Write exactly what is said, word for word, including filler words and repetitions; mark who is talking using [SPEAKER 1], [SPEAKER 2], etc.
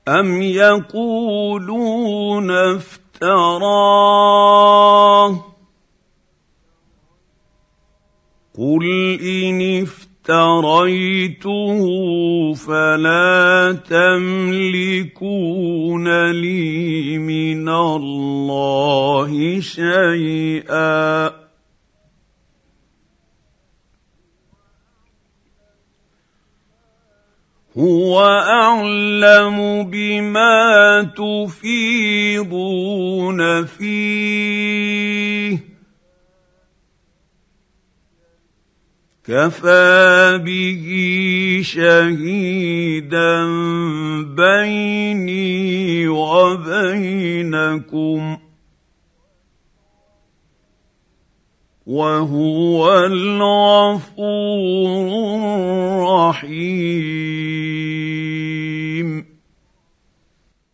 [SPEAKER 1] أم يقولون افتراه قل إن افتريته فلا تملكون لي من الله شيئا هو أعلم بما تفيضون فيه كفى به شهيدا بيني وبينكم وهو الغفور الرحيم